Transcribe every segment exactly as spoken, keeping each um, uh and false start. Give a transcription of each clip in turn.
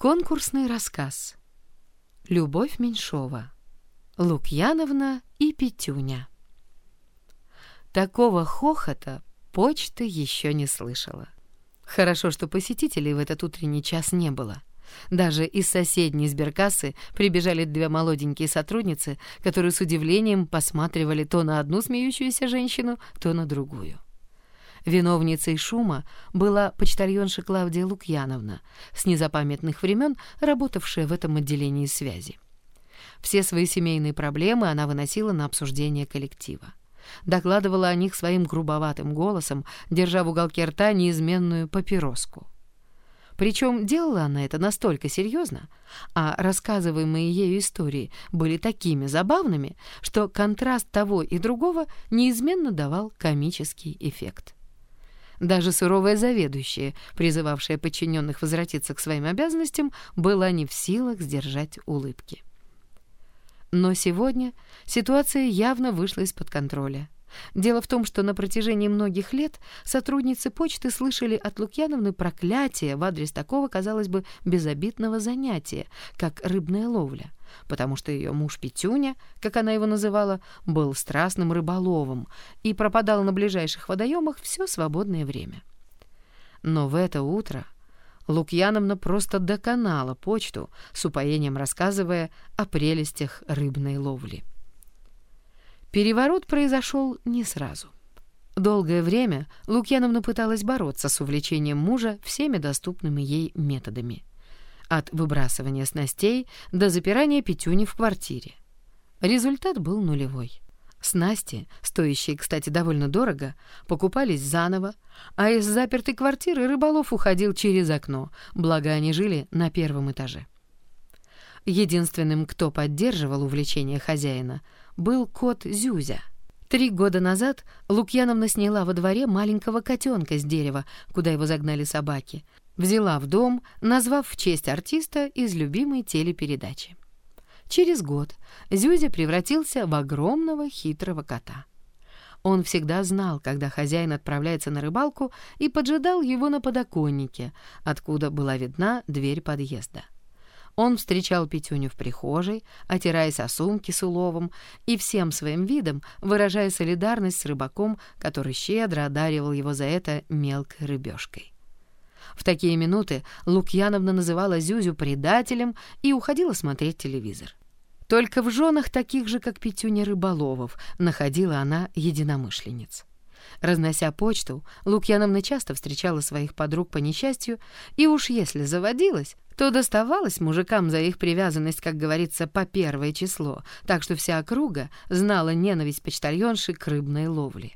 Конкурсный рассказ. Любовь Меньшова. Лукьяновна и Петюня. Такого хохота почта еще не слышала. Хорошо, что посетителей в этот утренний час не было. Даже из соседней сберкассы прибежали две молоденькие сотрудницы, которые с удивлением посматривали то на одну смеющуюся женщину, то на другую. Виновницей шума была почтальонша Клавдия Лукьяновна, с незапамятных времен работавшая в этом отделении связи. Все свои семейные проблемы она выносила на обсуждение коллектива. Докладывала о них своим грубоватым голосом, держа в уголке рта неизменную папироску. Причем делала она это настолько серьезно, а рассказываемые ею истории были такими забавными, что контраст того и другого неизменно давал комический эффект. Даже суровая заведующая, призывавшая подчиненных возвратиться к своим обязанностям, была не в силах сдержать улыбки. Но сегодня ситуация явно вышла из-под контроля. Дело в том, что на протяжении многих лет сотрудницы почты слышали от Лукьяновны проклятия в адрес такого, казалось бы, безобидного занятия, как рыбная ловля, потому что ее муж Петюня, как она его называла, был страстным рыболовом и пропадал на ближайших водоемах все свободное время. Но в это утро Лукьяновна просто доконала почту, с упоением рассказывая о прелестях рыбной ловли. Переворот произошел не сразу. Долгое время Лукьяновна пыталась бороться с увлечением мужа всеми доступными ей методами. От выбрасывания снастей до запирания Петюни в квартире. Результат был нулевой. Снасти, стоящие, кстати, довольно дорого, покупались заново, а из запертой квартиры рыболов уходил через окно, благо они жили на первом этаже. Единственным, кто поддерживал увлечение хозяина, был кот Зюзя. Три года назад Лукьяновна сняла во дворе маленького котенка с дерева, куда его загнали собаки, взяла в дом, назвав в честь артиста из любимой телепередачи. Через год Зюзя превратился в огромного хитрого кота. Он всегда знал, когда хозяин отправляется на рыбалку, и поджидал его на подоконнике, откуда была видна дверь подъезда. Он встречал Петюню в прихожей, отираясь о сумки с уловом и всем своим видом выражая солидарность с рыбаком, который щедро одаривал его за это мелкой рыбешкой. В такие минуты Лукьяновна называла Зюзю предателем и уходила смотреть телевизор. Только в женах таких же, как Петюня, рыболовов находила она единомышленниц. Разнося почту, Лукьяновна часто встречала своих подруг по несчастью, и уж если заводилась, то доставалось мужикам за их привязанность, как говорится, по первое число, так что вся округа знала ненависть почтальонши к рыбной ловле.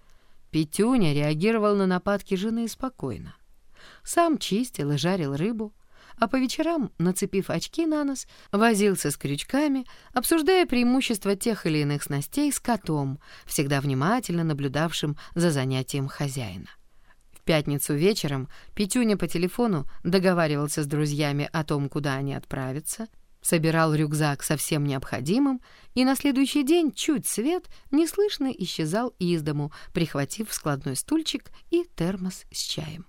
Петюня реагировал на нападки жены спокойно. Сам чистил и жарил рыбу, а по вечерам, нацепив очки на нос, возился с крючками, обсуждая преимущества тех или иных снастей с котом, всегда внимательно наблюдавшим за занятием хозяина. В пятницу вечером Петюня по телефону договаривался с друзьями о том, куда они отправятся, собирал рюкзак со всем необходимым и на следующий день чуть свет неслышно исчезал из дому, прихватив складной стульчик и термос с чаем.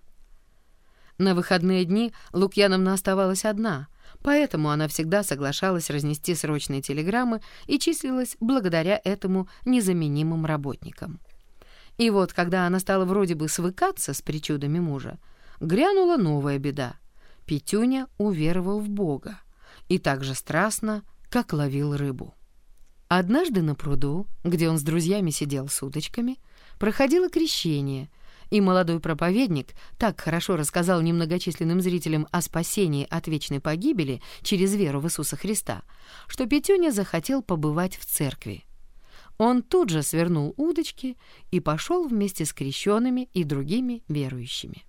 На выходные дни Лукьяновна оставалась одна, поэтому она всегда соглашалась разнести срочные телеграммы и числилась благодаря этому незаменимым работникам. И вот, когда она стала вроде бы свыкаться с причудами мужа, грянула новая беда. Петюня уверовал в Бога и так же страстно, как ловил рыбу. Однажды на пруду, где он с друзьями сидел с удочками, проходило крещение, и молодой проповедник так хорошо рассказал немногочисленным зрителям о спасении от вечной погибели через веру в Иисуса Христа, что Петюня захотел побывать в церкви. Он тут же свернул удочки и пошел вместе с крещенными и другими верующими.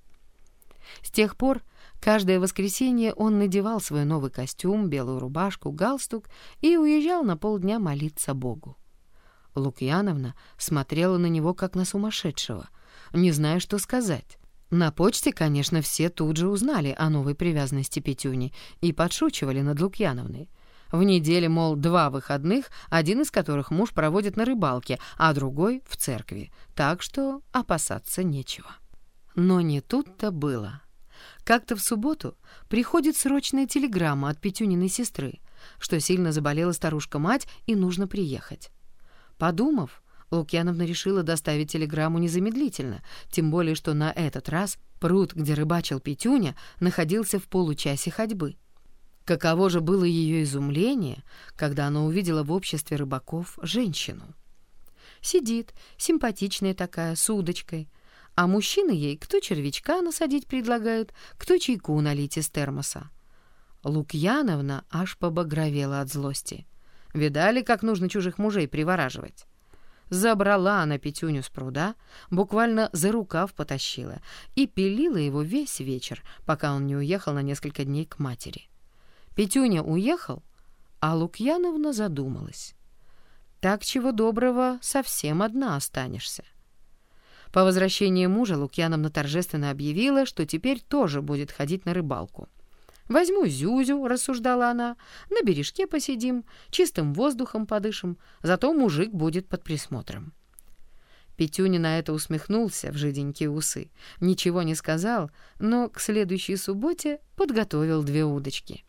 С тех пор каждое воскресенье он надевал свой новый костюм, белую рубашку, галстук и уезжал на полдня молиться Богу. Лукьяновна смотрела на него как на сумасшедшего, не зная, что сказать. На почте, конечно, все тут же узнали о новой привязанности Петюни и подшучивали над Лукьяновной. В неделе, мол, два выходных, один из которых муж проводит на рыбалке, а другой — в церкви, так что опасаться нечего. Но не тут-то было. Как-то в субботу приходит срочная телеграмма от Петюниной сестры, что сильно заболела старушка-мать и нужно приехать. Подумав, Лукьяновна решила доставить телеграмму незамедлительно, тем более что на этот раз пруд, где рыбачил Петюня, находился в получасе ходьбы. Каково же было ее изумление, когда она увидела в обществе рыбаков женщину. Сидит, симпатичная такая, с удочкой, а мужчины ей кто червячка насадить предлагают, кто чайку налить из термоса. Лукьяновна аж побагровела от злости. Видали, как нужно чужих мужей привораживать? Забрала она Петюню с пруда, буквально за рукав потащила и пилила его весь вечер, пока он не уехал на несколько дней к матери. Петюня уехал, а Лукьяновна задумалась. Так, чего доброго, совсем одна останешься. По возвращении мужа Лукьяновна торжественно объявила, что теперь тоже будет ходить на рыбалку. «Возьму Зюзю», — рассуждала она, — «на бережке посидим, чистым воздухом подышим, зато мужик будет под присмотром». Петюня на это усмехнулся в жиденькие усы, ничего не сказал, но к следующей субботе подготовил две удочки.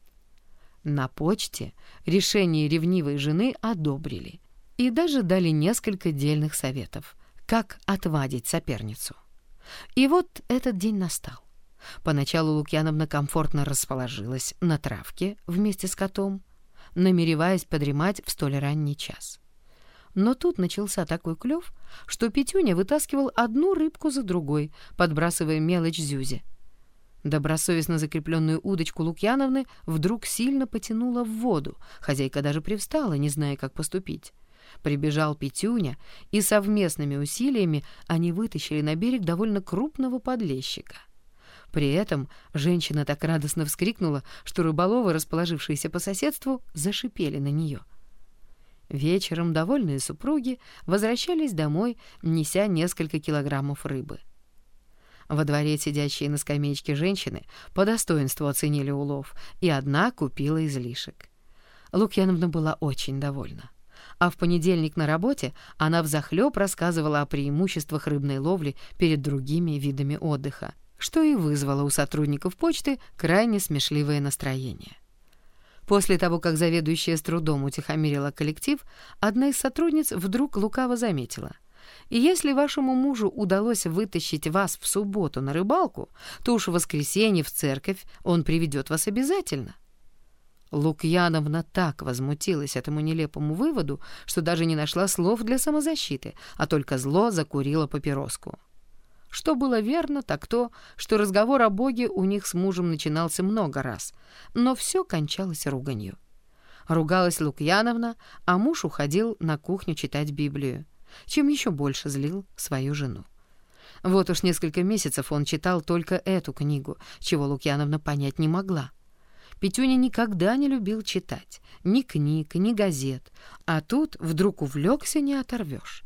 На почте решение ревнивой жены одобрили и даже дали несколько дельных советов, как отвадить соперницу. И вот этот день настал. Поначалу Лукьяновна комфортно расположилась на травке вместе с котом, намереваясь подремать в столь ранний час. Но тут начался такой клев, что Петюня вытаскивал одну рыбку за другой, подбрасывая мелочь Зюзе. Добросовестно закрепленную удочку Лукьяновны вдруг сильно потянула в воду, хозяйка даже привстала, не зная, как поступить. Прибежал Петюня, и совместными усилиями они вытащили на берег довольно крупного подлещика. При этом женщина так радостно вскрикнула, что рыболовы, расположившиеся по соседству, зашипели на нее. Вечером довольные супруги возвращались домой, неся несколько килограммов рыбы. Во дворе сидящие на скамеечке женщины по достоинству оценили улов, и одна купила излишек. Лукьяновна была очень довольна. А в понедельник на работе она взахлеб рассказывала о преимуществах рыбной ловли перед другими видами отдыха, что и вызвало у сотрудников почты крайне смешливое настроение. После того, как заведующая с трудом утихомирила коллектив, одна из сотрудниц вдруг лукаво заметила: «И если вашему мужу удалось вытащить вас в субботу на рыбалку, то уж в воскресенье в церковь он приведет вас обязательно». Лукьяновна так возмутилась этому нелепому выводу, что даже не нашла слов для самозащиты, а только зло закурила папироску. Что было верно, так то, что разговор о Боге у них с мужем начинался много раз, но все кончалось руганью. Ругалась Лукьяновна, а муж уходил на кухню читать Библию, чем еще больше злил свою жену. Вот уж несколько месяцев он читал только эту книгу, чего Лукьяновна понять не могла. Петюня никогда не любил читать ни книг, ни газет, а тут вдруг увлекся, не оторвешь.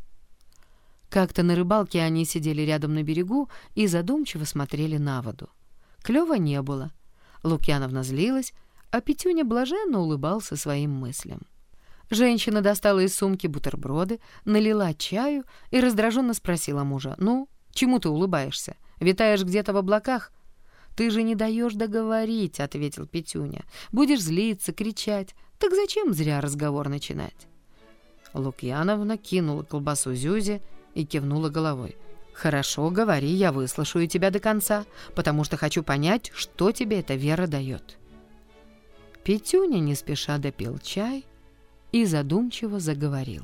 Как-то на рыбалке они сидели рядом на берегу и задумчиво смотрели на воду. Клёва не было. Лукьяновна злилась, а Петюня блаженно улыбался своим мыслям. Женщина достала из сумки бутерброды, налила чаю и раздраженно спросила мужа: «Ну, чему ты улыбаешься? Витаешь где-то в облаках?» «Ты же не даешь договорить», — ответил Петюня. «Будешь злиться, кричать. Так зачем зря разговор начинать?» Лукьяновна кинула колбасу Зюзе и кивнула головой. «Хорошо, говори, я выслушаю тебя до конца, потому что хочу понять, что тебе эта вера дает». Петюня не спеша допил чай и задумчиво заговорил.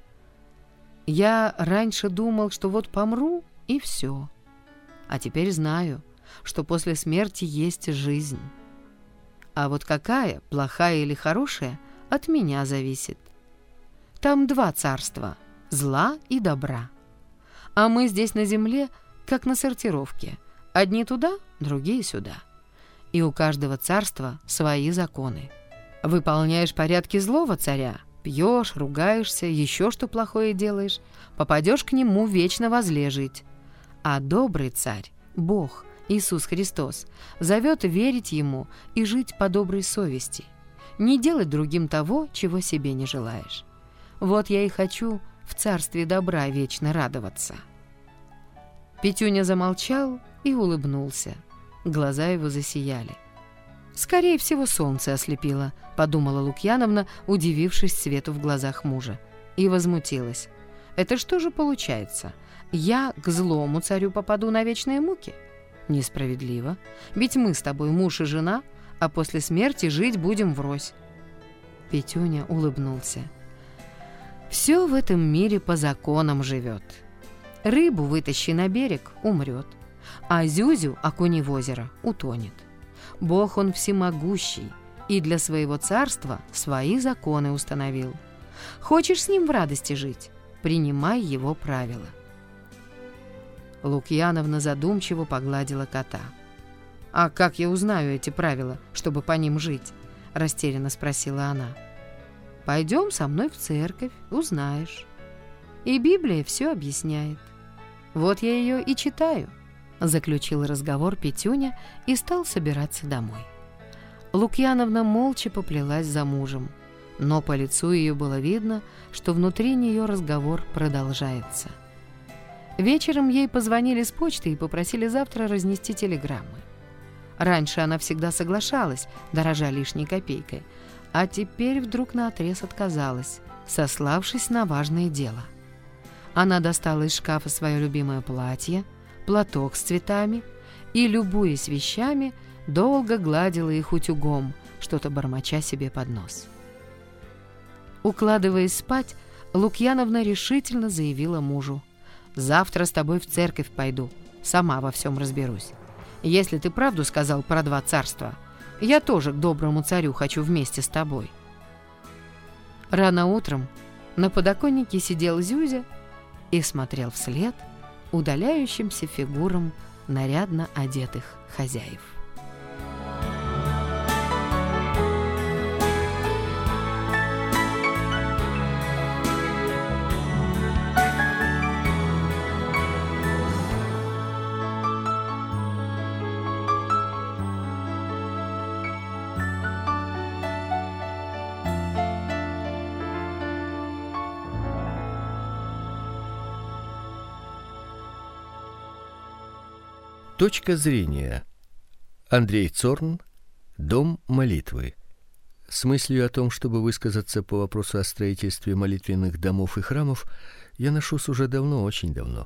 «Я раньше думал, что вот помру, и все. А теперь знаю, что после смерти есть жизнь. А вот какая, плохая или хорошая, от меня зависит. Там два царства — зла и добра. А мы здесь на земле, как на сортировке. Одни туда, другие сюда. И у каждого царства свои законы. Выполняешь порядки злого царя, пьешь, ругаешься, еще что плохое делаешь, попадешь к нему вечно возле жить. А добрый царь, Бог, Иисус Христос, зовет верить Ему и жить по доброй совести, не делать другим того, чего себе не желаешь. Вот я и хочу в царстве добра вечно радоваться». Петюня замолчал и улыбнулся. Глаза его засияли. «Скорее всего, солнце ослепило», — подумала Лукьяновна, удивившись свету в глазах мужа, и возмутилась. «Это что же получается? Я к злому царю попаду на вечные муки? Несправедливо. Ведь мы с тобой муж и жена, а после смерти жить будем врозь». Петюня улыбнулся. «Все в этом мире по законам живет. Рыбу вытащи на берег — умрет, а Зюзю окуни в озеро — утонет. Бог он всемогущий, и для своего царства свои законы установил. Хочешь с ним в радости жить — принимай его правила». Лукьяновна задумчиво погладила кота. «А как я узнаю эти правила, чтобы по ним жить?» — растерянно спросила она. «Пойдем со мной в церковь, узнаешь. И Библия все объясняет. Вот я ее и читаю», — заключил разговор Петюня и стал собираться домой. Лукьяновна молча поплелась за мужем, но по лицу ее было видно, что внутри нее разговор продолжается. Вечером ей позвонили с почты и попросили завтра разнести телеграммы. Раньше она всегда соглашалась, дорожа лишней копейкой, а теперь вдруг наотрез отказалась, сославшись на важное дело. Она достала из шкафа свое любимое платье, платок с цветами и, любуясь вещами, долго гладила их утюгом, что-то бормоча себе под нос. Укладываясь спать, Лукьяновна решительно заявила мужу: «Завтра с тобой в церковь пойду, сама во всем разберусь. Если ты правду сказал про два царства, я тоже к доброму царю хочу вместе с тобой». Рано утром на подоконнике сидел Зюзя и смотрел вслед удаляющимся фигурам нарядно одетых хозяев. Точка зрения. Андрей Цорн. Дом молитвы. С мыслью о том, чтобы высказаться по вопросу о строительстве молитвенных домов и храмов, я ношусь уже давно, очень давно.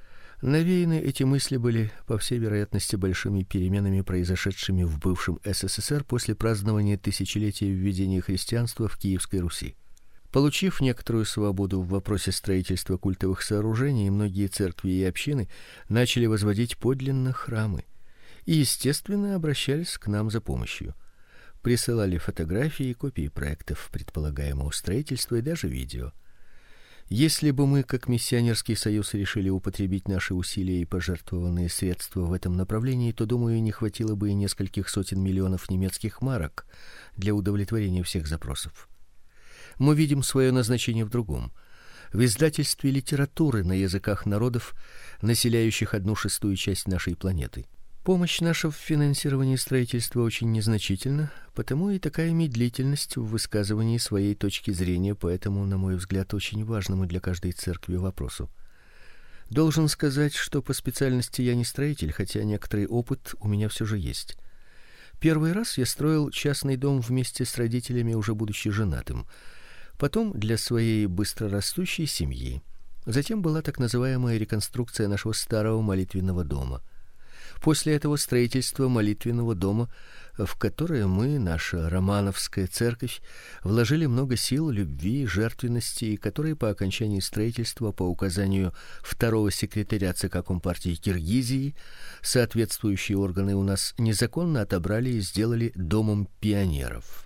Навеяны эти мысли были, по всей вероятности, большими переменами, произошедшими в бывшем СССР после празднования тысячелетия введения христианства в Киевской Руси. Получив некоторую свободу в вопросе строительства культовых сооружений, многие церкви и общины начали возводить подлинно храмы и, естественно, обращались к нам за помощью. Присылали фотографии, копии проектов предполагаемого строительства и даже видео. Если бы мы, как миссионерский союз, решили употребить наши усилия и пожертвованные средства в этом направлении, то, думаю, не хватило бы и нескольких сотен миллионов немецких марок для удовлетворения всех запросов. Мы видим свое назначение в другом: в издательстве литературы на языках народов, населяющих одну шестую часть нашей планеты. Помощь наша в финансировании строительства очень незначительна, потому и такая медлительность в высказывании своей точки зрения по этому, на мой взгляд, очень важному для каждой церкви вопросу. Должен сказать, что по специальности я не строитель, хотя некоторый опыт у меня все же есть. Первый раз я строил частный дом вместе с родителями, уже будучи женатым. Потом для своей быстрорастущей семьи. Затем была так называемая реконструкция нашего старого молитвенного дома. После этого строительство молитвенного дома, в которое мы, наша Романовская церковь, вложили много сил, любви, жертвенности, и которые по окончании строительства по указанию второго секретаря ЦК Компартии Киргизии соответствующие органы у нас незаконно отобрали и сделали домом пионеров.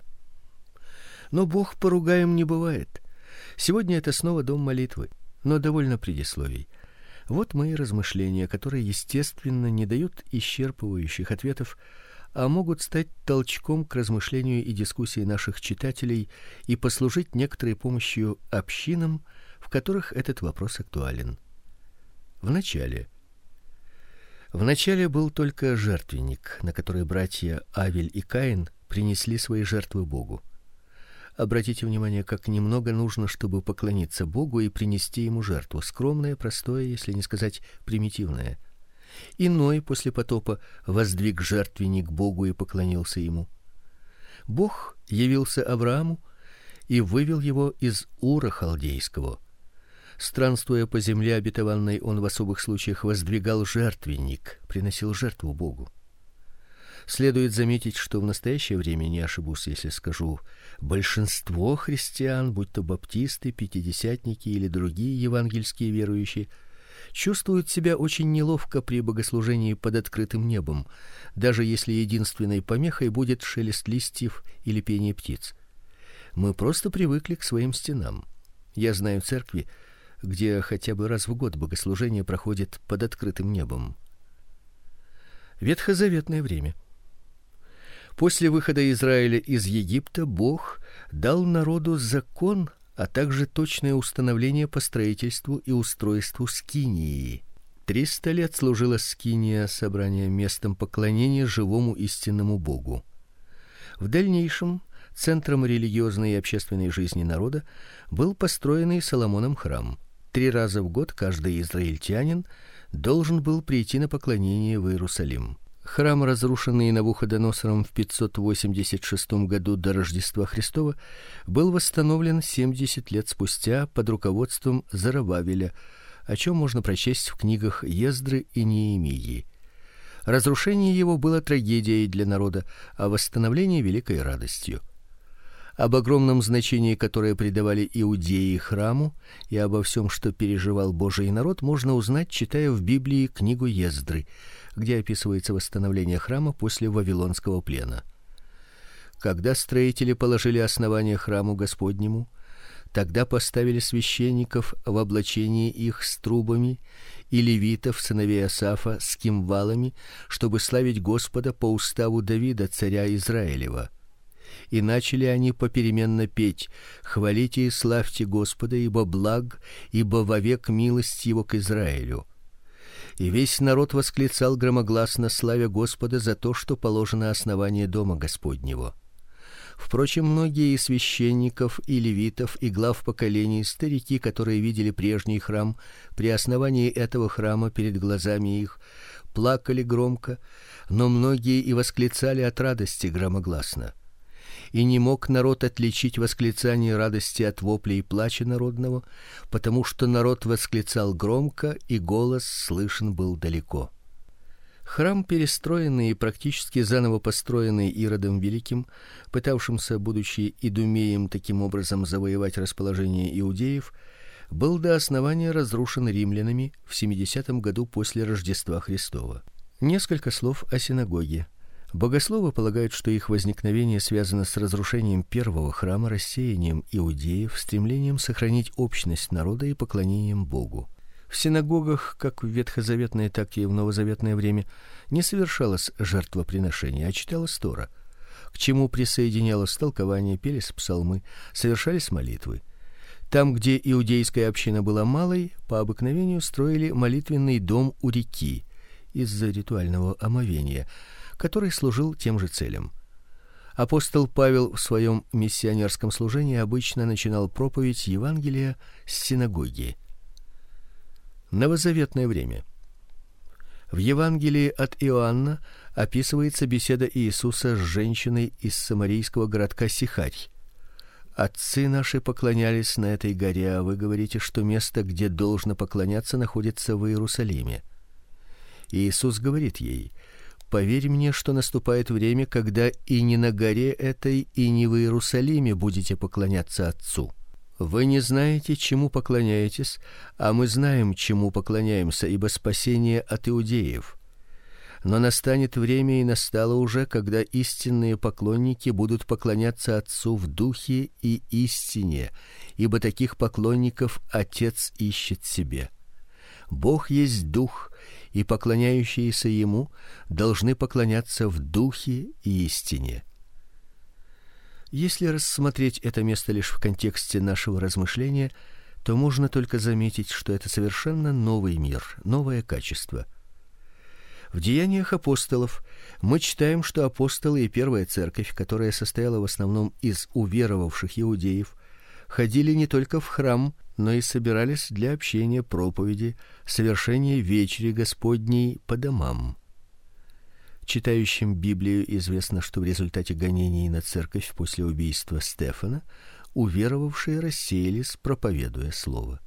Но Бог поругаем не бывает. Сегодня это снова дом молитвы, но довольно предисловий. Вот мои размышления, которые, естественно, не дают исчерпывающих ответов, а могут стать толчком к размышлению и дискуссии наших читателей и послужить некоторой помощью общинам, в которых этот вопрос актуален. Вначале Вначале был только жертвенник, на который братья Авель и Каин принесли свои жертвы Богу. Обратите внимание, как немного нужно, чтобы поклониться Богу и принести ему жертву, скромное, простое, если не сказать примитивное. И Ной после потопа воздвиг жертвенник Богу и поклонился ему. Бог явился Аврааму и вывел его из Ура халдейского. Странствуя по земле обетованной, он в особых случаях воздвигал жертвенник, приносил жертву Богу. Следует заметить, что в настоящее время, не ошибусь, если скажу, большинство христиан, будь то баптисты, пятидесятники или другие евангельские верующие, чувствуют себя очень неловко при богослужении под открытым небом, даже если единственной помехой будет шелест листьев или пение птиц. Мы просто привыкли к своим стенам. Я знаю церкви, где хотя бы раз в год богослужение проходит под открытым небом. Ветхозаветное время. После выхода Израиля из Египта Бог дал народу закон, а также точное установление по строительству и устройству скинии. Триста лет служила скиния собрания местом поклонения живому истинному Богу. В дальнейшем центром религиозной и общественной жизни народа был построенный Соломоном храм. Три раза в год каждый израильтянин должен был прийти на поклонение в Иерусалим. Храм, разрушенный Навуходоносором в пятьсот восемьдесят шестом году до Рождества Христова, был восстановлен семьдесят лет спустя под руководством Зоробабеля, о чем можно прочесть в книгах Ездры и Неемии. Разрушение его было трагедией для народа, а восстановление великой радостью. Об огромном значении, которое придавали иудеи храму, и обо всем, что переживал Божий народ, можно узнать, читая в Библии книгу Ездры, где описывается восстановление храма после вавилонского плена. Когда строители положили основание храму Господнему, тогда поставили священников в облачении их с трубами и левитов, сыновей Асафа, с кимвалами, чтобы славить Господа по уставу Давида, царя Израилева. И начали они попеременно петь: «Хвалите и славьте Господа, ибо благ, ибо вовек милость его к Израилю». И весь народ восклицал громогласно, славя Господа за то, что положено основание дома Господнего. Впрочем, многие из священников и левитов и глав поколений, старики, которые видели прежний храм, при основании этого храма перед глазами их, плакали громко, но многие и восклицали от радости громогласно. И не мог народ отличить восклицание радости от воплей плача народного, потому что народ восклицал громко, и голос слышен был далеко. Храм, перестроенный и практически заново построенный Иродом Великим, пытавшимся, будучи идумеем, таким образом завоевать расположение иудеев, был до основания разрушен римлянами в семидесятом году после Рождества Христова. Несколько слов о синагоге. Богословы полагают, что их возникновение связано с разрушением первого храма, рассеянием иудеев, стремлением сохранить общность народа и поклонением Богу. В синагогах, как в ветхозаветное, так и в новозаветное время, не совершалось жертвоприношение, а читалась Тора, к чему присоединялось толкование, пелись псалмы, совершались молитвы. Там, где иудейская община была малой, по обыкновению строили молитвенный дом у реки из-за ритуального омовения, который служил тем же целям. Апостол Павел в своем миссионерском служении обычно начинал проповедь Евангелия с синагоги. Новозаветное время. В Евангелии от Иоанна описывается беседа Иисуса с женщиной из самарийского городка Сихарь. Отцы наши поклонялись на этой горе, а вы говорите, что место, где должно поклоняться, находится в Иерусалиме. Иисус говорит ей: поверь мне, что наступает время, когда и не на горе этой, и не в Иерусалиме будете поклоняться Отцу. Вы не знаете, чему поклоняетесь, а мы знаем, чему поклоняемся, ибо спасение от иудеев. Но настанет время, и настало уже, когда истинные поклонники будут поклоняться Отцу в духе и истине, ибо таких поклонников Отец ищет себе. Бог есть дух, и поклоняющиеся ему должны поклоняться в духе и истине. Если рассмотреть это место лишь в контексте нашего размышления, то можно только заметить, что это совершенно новый мир, новое качество. В Деяниях апостолов мы читаем, что апостолы и первая церковь, которая состояла в основном из уверовавших иудеев, ходили не только в храм, но и собирались для общения, проповеди, совершения вечери Господней по домам. Читающим Библию известно, что в результате гонений на церковь после убийства Стефана уверовавшие рассеялись, проповедуя слово.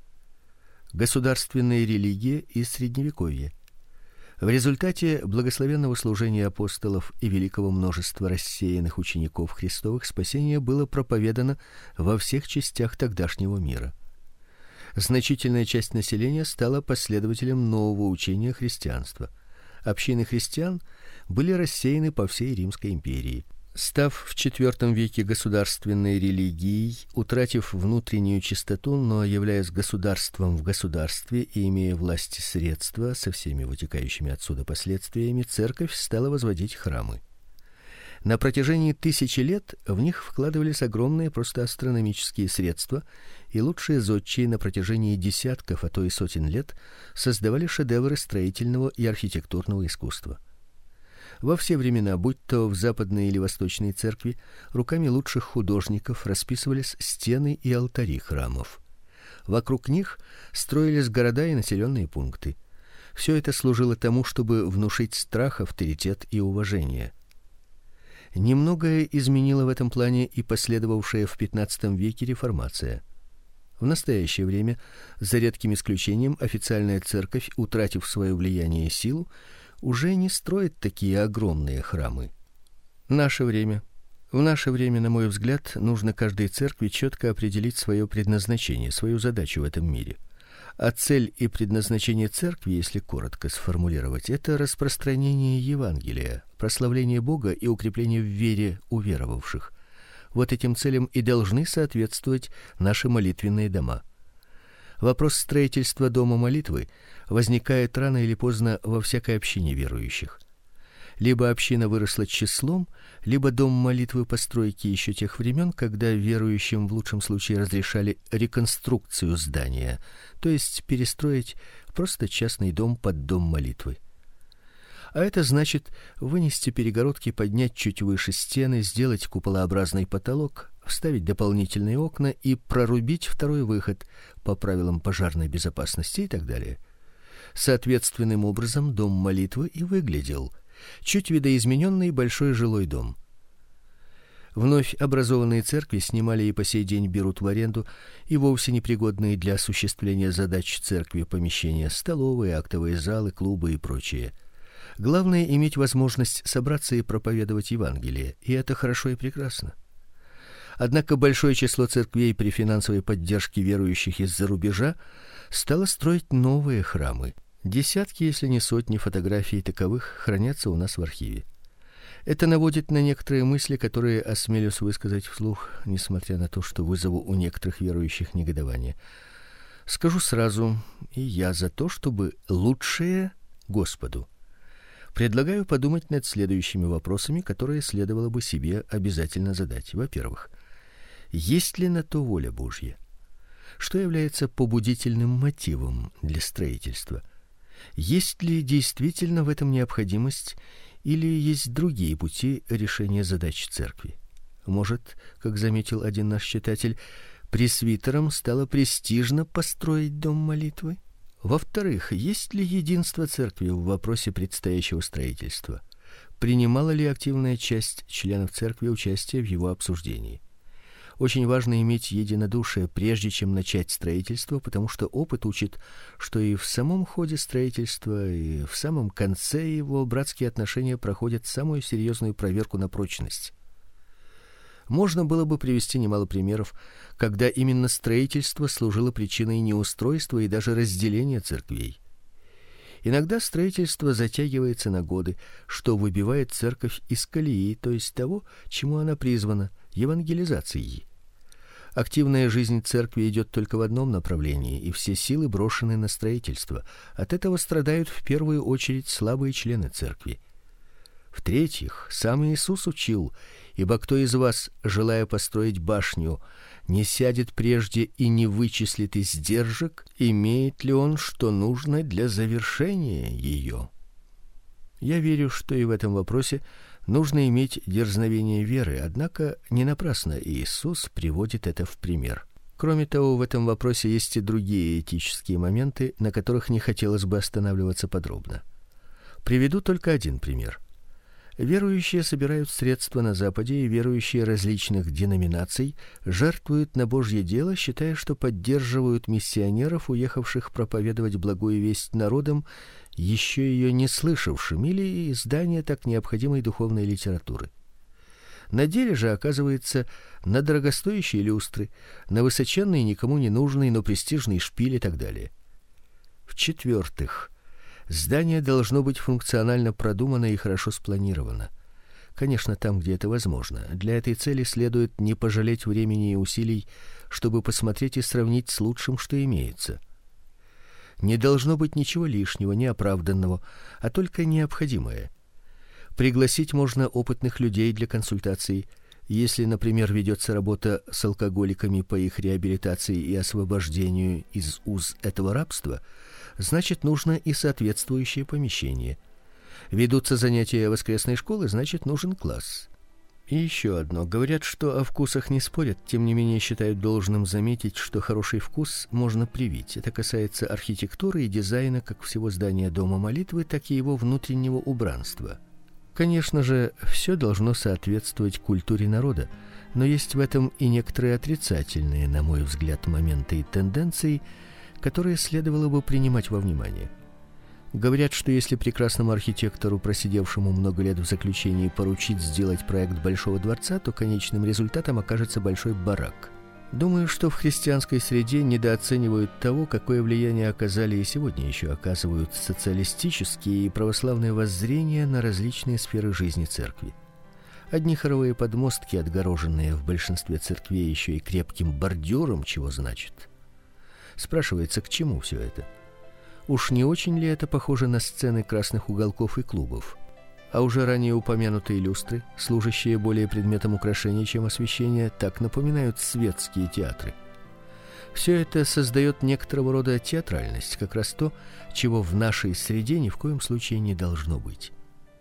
Государственная религия и средневековье. В результате благословенного служения апостолов и великого множества рассеянных учеников Христовых спасение было проповедано во всех частях тогдашнего мира. Значительная часть населения стала последователем нового учения христианства. Общины христиан были рассеяны по всей Римской империи. Став в четвёртом веке государственной религией, утратив внутреннюю чистоту, но являясь государством в государстве и имея власть и средства со всеми вытекающими отсюда последствиями, церковь стала возводить храмы. На протяжении тысячи лет в них вкладывались огромные, просто астрономические средства, и лучшие зодчие на протяжении десятков, а то и сотен лет создавали шедевры строительного и архитектурного искусства. Во все времена, будь то в западной или восточной церкви, руками лучших художников расписывались стены и алтари храмов. Вокруг них строились города и населенные пункты. Все это служило тому, чтобы внушить страх, авторитет и уважение. Немногое изменила в этом плане и последовавшая в пятнадцатом веке реформация. В настоящее время, за редким исключением, официальная церковь, утратив свое влияние и силу, уже не строит такие огромные храмы. Наше время. В наше время, на мой взгляд, нужно каждой церкви четко определить свое предназначение, свою задачу в этом мире. А цель и предназначение церкви, если коротко сформулировать, это распространение Евангелия, прославление Бога и укрепление в вере уверовавших. Вот этим целям и должны соответствовать наши молитвенные дома. Вопрос строительства дома молитвы возникает рано или поздно во всякой общине верующих. Либо община выросла числом, либо дом молитвы постройки еще тех времен, когда верующим в лучшем случае разрешали реконструкцию здания, то есть перестроить просто частный дом под дом молитвы. А это значит вынести перегородки, поднять чуть выше стены, сделать куполообразный потолок, вставить дополнительные окна и прорубить второй выход по правилам пожарной безопасности и так далее. Соответственным образом дом молитвы и выглядел чуть видоизмененный большой жилой дом. Вновь образованные церкви снимали и по сей день берут в аренду и вовсе непригодные для осуществления задач церкви помещения: столовые, актовые залы, клубы и прочее. Главное иметь возможность собраться и проповедовать Евангелие, и это хорошо и прекрасно. Однако большое число церквей при финансовой поддержке верующих из-за рубежа стало строить новые храмы. Десятки, если не сотни фотографий таковых хранятся у нас в архиве. Это наводит на некоторые мысли, которые осмелюсь высказать вслух, несмотря на то, что вызову у некоторых верующих негодование. Скажу сразу, и я за то, чтобы лучшее Господу. Предлагаю подумать над следующими вопросами, которые следовало бы себе обязательно задать. Во-первых, есть ли на то воля Божья? Что является побудительным мотивом для строительства? Есть ли действительно в этом необходимость или есть другие пути решения задач церкви? Может, как заметил один наш читатель, пресвитерам стало престижно построить дом молитвы? Во-вторых, есть ли единство церкви в вопросе предстоящего строительства? Принимала ли активная часть членов церкви участие в его обсуждении? Очень важно иметь единодушие, прежде чем начать строительство, потому что опыт учит, что и в самом ходе строительства, и в самом конце его братские отношения проходят самую серьезную проверку на прочность. Можно было бы привести немало примеров, когда именно строительство служило причиной неустройства и даже разделения церквей. Иногда строительство затягивается на годы, что выбивает церковь из колеи, то есть того, чему она призвана евангелизацией. Активная жизнь церкви идет только в одном направлении, и все силы брошены на строительство. От этого страдают в первую очередь слабые члены церкви. В-третьих, сам Иисус учил: ибо кто из вас, желая построить башню, не сядет прежде и не вычислит издержек, имеет ли он что нужно для завершения ее? Я верю, что и в этом вопросе нужно иметь дерзновение веры, однако не напрасно Иисус приводит это в пример. Кроме того, в этом вопросе есть и другие этические моменты, на которых не хотелось бы останавливаться подробно. Приведу только один пример. Верующие собирают средства на Западе, и верующие различных деноминаций жертвуют на Божье дело, считая, что поддерживают миссионеров, уехавших проповедовать благую весть народам, еще ее не слышавшим, или издание так необходимой духовной литературы. На деле же оказывается на дорогостоящие люстры, на высоченный, никому не нужный, но престижный шпиль и так далее. В-четвертых, здание должно быть функционально продумано и хорошо спланировано. Конечно, там, где это возможно. Для этой цели следует не пожалеть времени и усилий, чтобы посмотреть и сравнить с лучшим, что имеется. Не должно быть ничего лишнего, неоправданного, а только необходимое. Пригласить можно опытных людей для консультаций. Если, например, ведется работа с алкоголиками по их реабилитации и освобождению из уз этого рабства, значит, нужно и соответствующее помещение. Ведутся занятия воскресной школы, значит, нужен класс. И еще одно. Говорят, что о вкусах не спорят, тем не менее считают должным заметить, что хороший вкус можно привить. Это касается архитектуры и дизайна как всего здания дома молитвы, так и его внутреннего убранства. Конечно же, все должно соответствовать культуре народа, но есть в этом и некоторые отрицательные, на мой взгляд, моменты и тенденции, которые следовало бы принимать во внимание. Говорят, что если прекрасному архитектору, просидевшему много лет в заключении, поручить сделать проект большого дворца, то конечным результатом окажется большой барак. Думаю, что в христианской среде недооценивают того, какое влияние оказали и сегодня еще оказывают социалистические и православные воззрения на различные сферы жизни церкви. Одни хоровые подмостки, отгороженные в большинстве церквей еще и крепким бордюром, чего значит. Спрашивается, к чему все это? Уж не очень ли это похоже на сцены красных уголков и клубов? А уже ранее упомянутые люстры, служащие более предметом украшения, чем освещения, так напоминают светские театры. Все это создает некоторого рода театральность, как раз то, чего в нашей среде ни в коем случае не должно быть.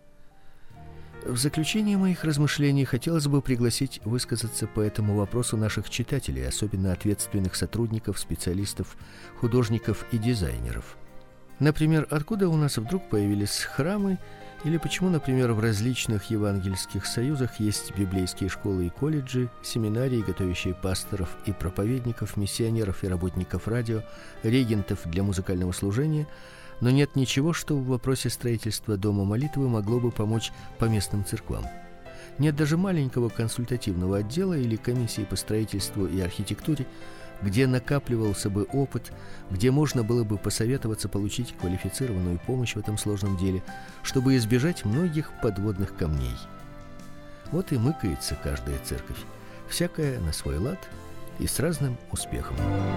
В заключение моих размышлений хотелось бы пригласить высказаться по этому вопросу наших читателей, особенно ответственных сотрудников, специалистов, художников и дизайнеров. Например, откуда у нас вдруг появились храмы, или почему, например, в различных евангельских союзах есть библейские школы и колледжи, семинарии, готовящие пасторов и проповедников, миссионеров и работников радио, регентов для музыкального служения, но нет ничего, что в вопросе строительства дома молитвы могло бы помочь поместным церквам. Нет даже маленького консультативного отдела или комиссии по строительству и архитектуре, где накапливался бы опыт, где можно было бы посоветоваться, получить квалифицированную помощь в этом сложном деле, чтобы избежать многих подводных камней. Вот и мыкается каждая церковь, всякая на свой лад и с разным успехом.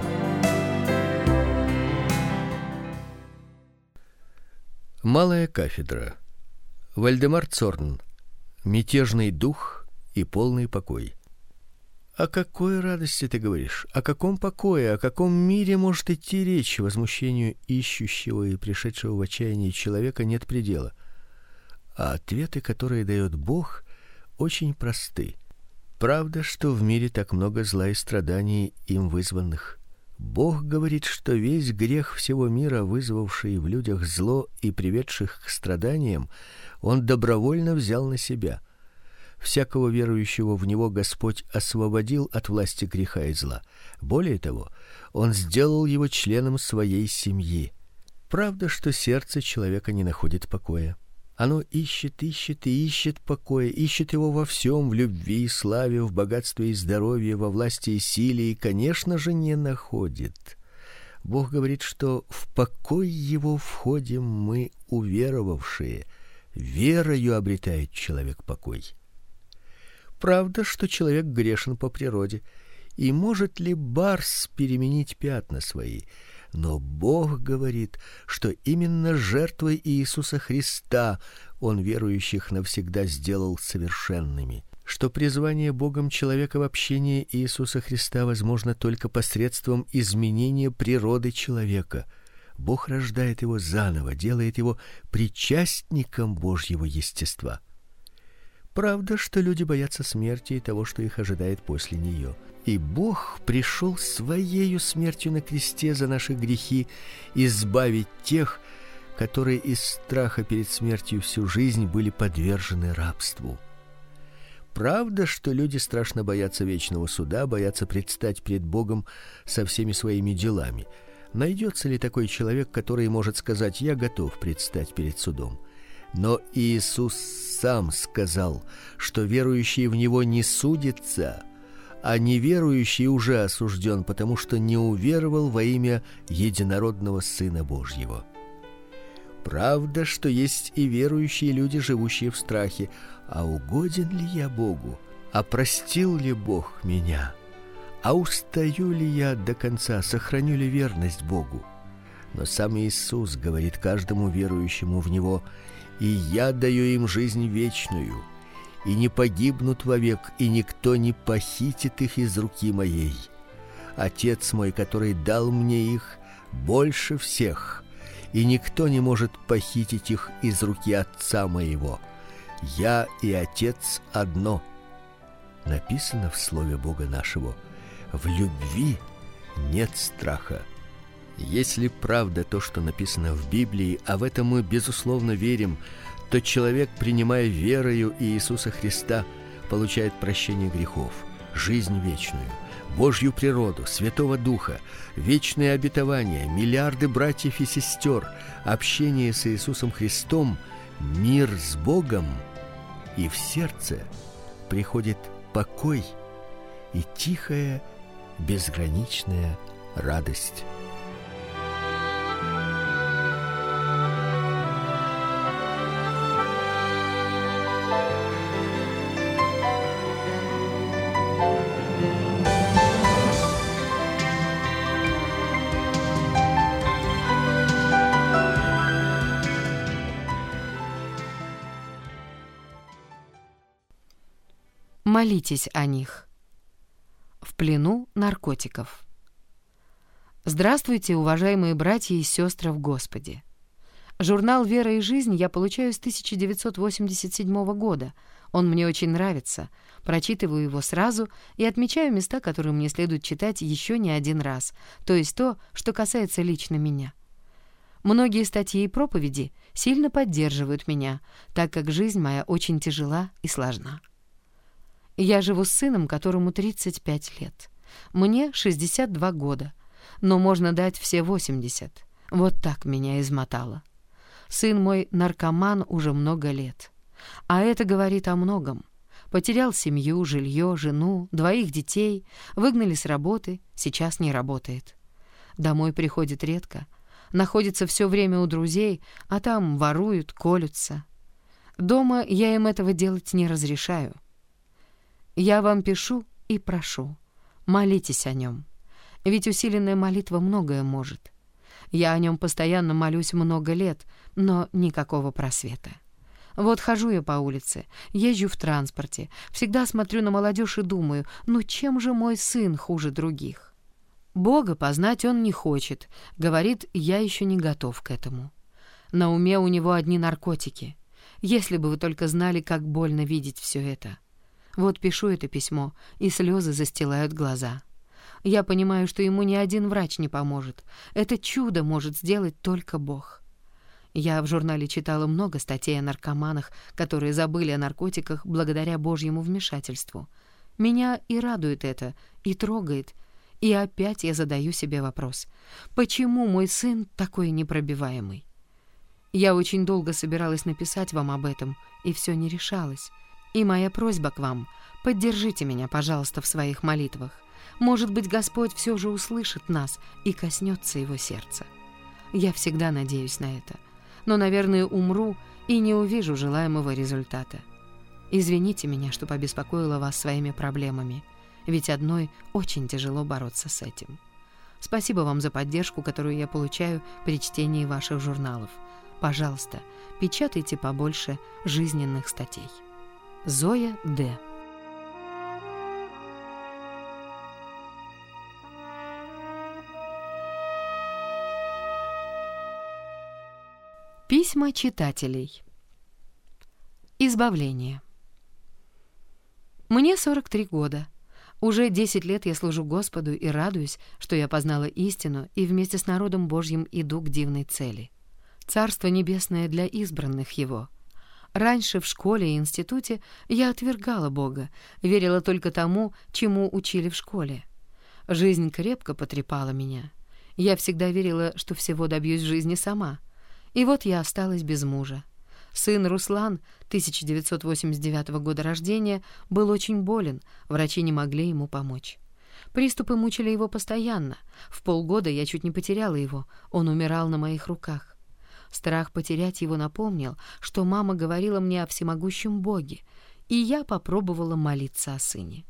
Малая кафедра. Вальдемар Цорн. Мятежный дух и полный покой. О какой радости ты говоришь? О каком покое, о каком мире может идти речь? Возмущению ищущего и пришедшего в отчаяние человека нет предела. А ответы, которые дает Бог, очень просты. Правда, что в мире так много зла и страданий, им вызванных. Бог говорит, что весь грех всего мира, вызвавший в людях зло и приведших к страданиям, он добровольно взял на себя. Всякого верующего в него Господь освободил от власти греха и зла. Более того, он сделал его членом своей семьи. Правда, что сердце человека не находит покоя. Оно ищет, ищет и ищет покоя, ищет его во всем, в любви и славе, в богатстве и здоровье, во власти и силе, и, конечно же, не находит. Бог говорит, что в покой его входим мы, уверовавшие. Верою обретает человек покой. Правда, что человек грешен по природе, и может ли барс переменить пятна свои? Но Бог говорит, что именно жертвой Иисуса Христа Он верующих навсегда сделал совершенными, что призвание Богом человека в общение Иисуса Христа возможно только посредством изменения природы человека. Бог рождает его заново, делает его причастником Божьего естества. Правда, что люди боятся смерти и того, что их ожидает после нее. И Бог пришел своею смертью на кресте за наши грехи избавить тех, которые из страха перед смертью всю жизнь были подвержены рабству. Правда, что люди страшно боятся вечного суда, боятся предстать перед Богом со всеми своими делами. Найдется ли такой человек, который может сказать: «Я готов предстать перед судом»? Но Иисус сам сказал, что верующий в Него не судится, а неверующий уже осужден, потому что не уверовал во имя единородного Сына Божьего. Правда, что есть и верующие люди, живущие в страхе: а угоден ли я Богу? А простил ли Бог меня? А устою ли я до конца? Сохраню ли верность Богу? Но сам Иисус говорит каждому верующему в Него: «И я даю им жизнь вечную, и не погибнут вовек, и никто не похитит их из руки моей. Отец мой, который дал мне их, больше всех, и никто не может похитить их из руки Отца моего. Я и Отец одно». Написано в Слове Бога нашего: в любви нет страха. Если правда то, что написано в Библии, а в этом мы безусловно верим, то человек, принимая верою Иисуса Христа, получает прощение грехов, жизнь вечную, Божью природу, Святого Духа, вечные обетования, миллиарды братьев и сестер, общение с Иисусом Христом, мир с Богом, и в сердце приходит покой и тихая, безграничная радость. Молитесь о них. В плену наркотиков. Здравствуйте, уважаемые братья и сестры в Господе. Журнал «Вера и жизнь» я получаю с тысяча девятьсот восемьдесят седьмого года. Он мне очень нравится. Прочитываю его сразу и отмечаю места, которые мне следует читать еще не один раз, то есть то, что касается лично меня. Многие статьи и проповеди сильно поддерживают меня, так как жизнь моя очень тяжела и сложна. Я живу с сыном, которому тридцать пять лет. Мне шестьдесят два года, но можно дать все восемьдесят. Вот так меня измотало. Сын мой наркоман уже много лет. А это говорит о многом. Потерял семью, жилье, жену, двоих детей, выгнали с работы, сейчас не работает. Домой приходит редко, находится все время у друзей, а там воруют, колются. Дома я им этого делать не разрешаю. Я вам пишу и прошу, молитесь о нем, ведь усиленная молитва многое может. Я о нем постоянно молюсь много лет, но никакого просвета. Вот хожу я по улице, езжу в транспорте, всегда смотрю на молодежь и думаю: ну чем же мой сын хуже других? Бога познать он не хочет, говорит: я еще не готов к этому. На уме у него одни наркотики. Если бы вы только знали, как больно видеть все это. Вот пишу это письмо, и слезы застилают глаза. Я понимаю, что ему ни один врач не поможет. Это чудо может сделать только Бог. Я в журнале читала много статей о наркоманах, которые забыли о наркотиках благодаря Божьему вмешательству. Меня и радует это, и трогает. И опять я задаю себе вопрос: почему мой сын такой непробиваемый? Я очень долго собиралась написать вам об этом, и все не решалась. И моя просьба к вам: поддержите меня, пожалуйста, в своих молитвах. Может быть, Господь все же услышит нас и коснется его сердца. Я всегда надеюсь на это, но, наверное, умру и не увижу желаемого результата. Извините меня, что побеспокоила вас своими проблемами, ведь одной очень тяжело бороться с этим. Спасибо вам за поддержку, которую я получаю при чтении ваших журналов. Пожалуйста, печатайте побольше жизненных статей. Зоя Д. Письма читателей. Избавление. Мне сорок три года. Уже десять лет я служу Господу и радуюсь, что я познала истину и вместе с народом Божьим иду к дивной цели. Царство небесное для избранных Его. Раньше в школе и институте я отвергала Бога, верила только тому, чему учили в школе. Жизнь крепко потрепала меня. Я всегда верила, что всего добьюсь в жизни сама. И вот я осталась без мужа. Сын Руслан, тысяча девятьсот восемьдесят девятого года рождения, был очень болен, врачи не могли ему помочь. Приступы мучили его постоянно. В полгода я чуть не потеряла его, он умирал на моих руках. Страх потерять его напомнил, что мама говорила мне о всемогущем Боге, и я попробовала молиться о сыне.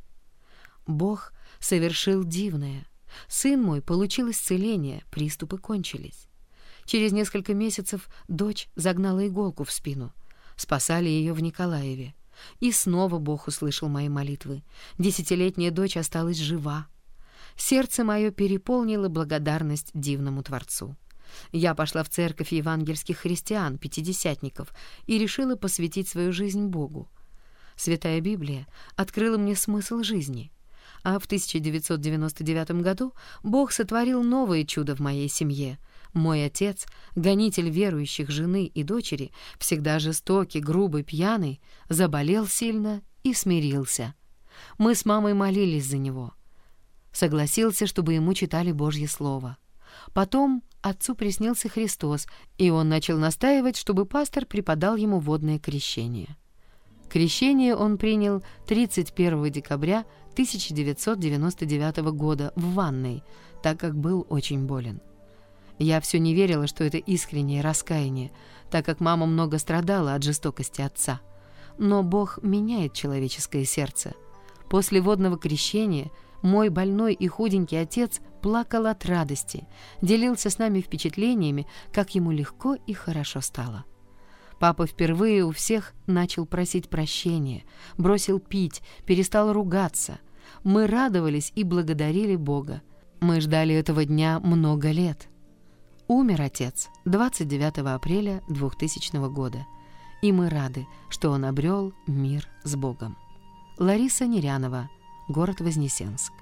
Бог совершил дивное. Сын мой получил исцеление, приступы кончились. Через несколько месяцев дочь загнала иголку в спину. Спасали ее в Николаеве. И снова Бог услышал мои молитвы. Десятилетняя дочь осталась жива. Сердце мое переполнило благодарность дивному Творцу. Я пошла в церковь евангельских христиан, пятидесятников, и решила посвятить свою жизнь Богу. Святая Библия открыла мне смысл жизни. А в тысяча девятьсот девяносто девятом году Бог сотворил новое чудо в моей семье. Мой отец, гонитель верующих жены и дочери, всегда жестокий, грубый, пьяный, заболел сильно и смирился. Мы с мамой молились за него. Согласился, чтобы ему читали Божье Слово. Потом отцу приснился Христос, и он начал настаивать, чтобы пастор преподал ему водное крещение. Крещение он принял тридцать первого декабря тысяча девятьсот девяносто девятого года в ванной, так как был очень болен. Я все не верила, что это искреннее раскаяние, так как мама много страдала от жестокости отца. Но Бог меняет человеческое сердце. После водного крещения мой больной и худенький отец плакал от радости, делился с нами впечатлениями, как ему легко и хорошо стало. Папа впервые у всех начал просить прощения, бросил пить, перестал ругаться. Мы радовались и благодарили Бога. Мы ждали этого дня много лет. Умер отец двадцать девятого апреля двухтысячного года, и мы рады, что он обрел мир с Богом. Лариса Нерянова, город Вознесенск.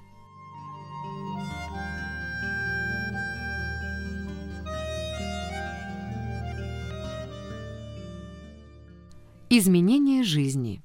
Изменение жизни.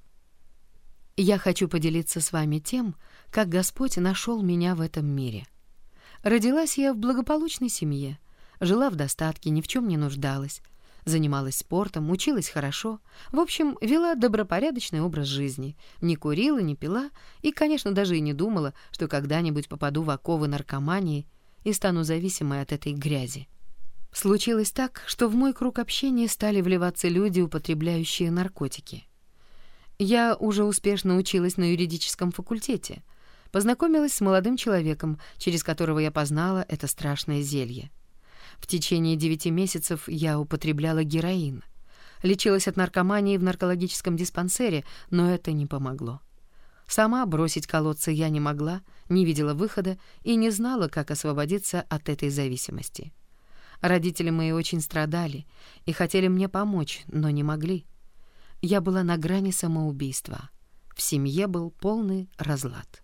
Я хочу поделиться с вами тем, как Господь нашел меня в этом мире. Родилась я в благополучной семье, жила в достатке, ни в чем не нуждалась, занималась спортом, училась хорошо, в общем, вела добропорядочный образ жизни, не курила, не пила и, конечно, даже и не думала, что когда-нибудь попаду в оковы наркомании и стану зависимой от этой грязи. Случилось так, что в мой круг общения стали вливаться люди, употребляющие наркотики. Я уже успешно училась на юридическом факультете, познакомилась с молодым человеком, через которого я познала это страшное зелье. В течение девяти месяцев я употребляла героин. Лечилась от наркомании в наркологическом диспансере, но это не помогло. Сама бросить колоться я не могла, не видела выхода и не знала, как освободиться от этой зависимости. Родители мои очень страдали и хотели мне помочь, но не могли. Я была на грани самоубийства. В семье был полный разлад.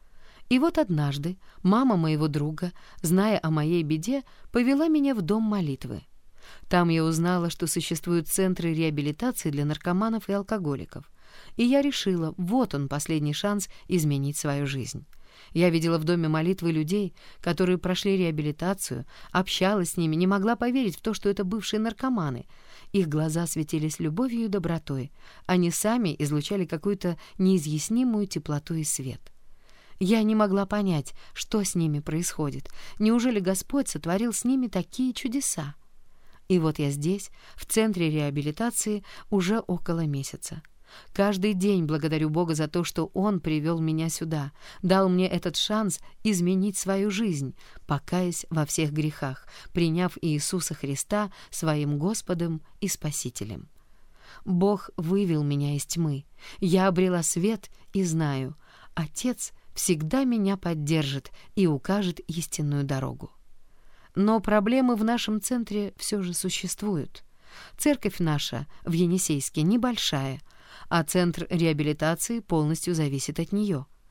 И вот однажды мама моего друга, зная о моей беде, повела меня в дом молитвы. Там я узнала, что существуют центры реабилитации для наркоманов и алкоголиков. И я решила, вот он, последний шанс изменить свою жизнь. Я видела в доме молитвы людей, которые прошли реабилитацию, общалась с ними, не могла поверить в то, что это бывшие наркоманы. Их глаза светились любовью и добротой. Они сами излучали какую-то неизъяснимую теплоту и свет. Я не могла понять, что с ними происходит. Неужели Господь сотворил с ними такие чудеса? И вот я здесь, в центре реабилитации, уже около месяца. Каждый день благодарю Бога за то, что Он привел меня сюда, дал мне этот шанс изменить свою жизнь, покаясь во всех грехах, приняв Иисуса Христа своим Господом и Спасителем. Бог вывел меня из тьмы. Я обрела свет и знаю, Отец всегда меня поддержит и укажет истинную дорогу. Но проблемы в нашем центре все же существуют. Церковь наша в Енисейске небольшая, а центр реабилитации полностью зависит от нее.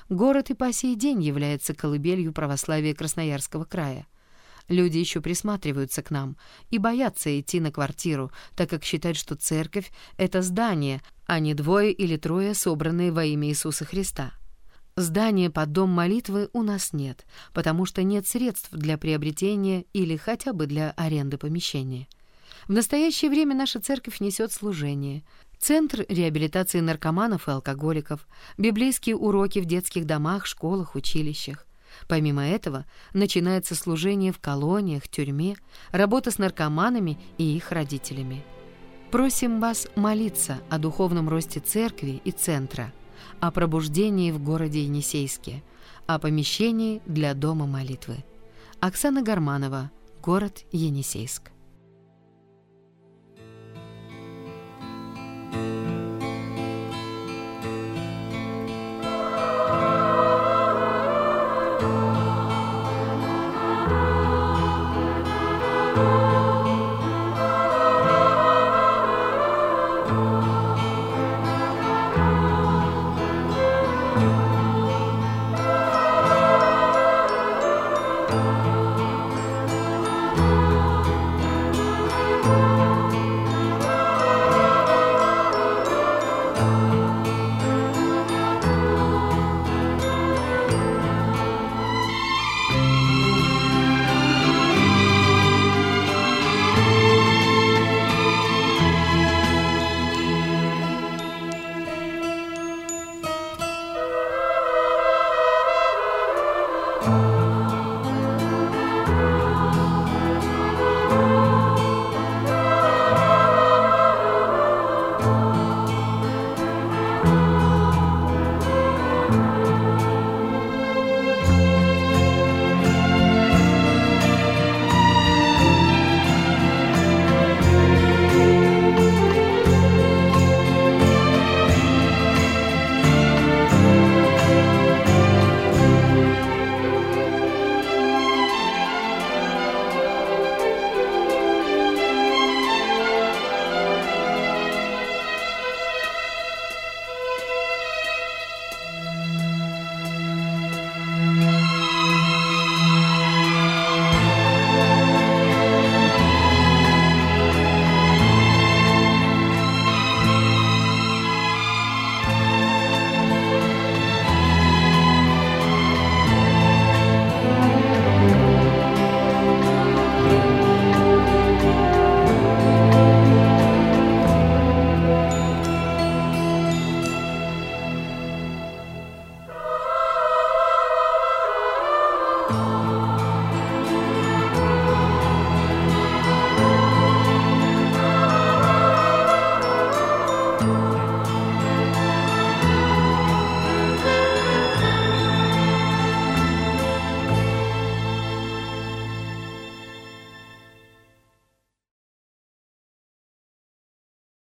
Город и по сей день является колыбелью православия Красноярского края. Люди еще присматриваются к нам и боятся идти на квартиру, так как считают, что церковь — это здание, а не двое или трое, собранные во имя Иисуса Христа. Здания под дом молитвы у нас нет, потому что нет средств для приобретения или хотя бы для аренды помещения. В настоящее время наша церковь несет служение. Центр реабилитации наркоманов и алкоголиков, библейские уроки в детских домах, школах, училищах. Помимо этого, начинается служение в колониях, тюрьме, работа с наркоманами и их родителями. Просим вас молиться о духовном росте церкви и центра, о пробуждении в городе Енисейске, о помещении для дома молитвы. Оксана Гарманова, город Енисейск. Thank you.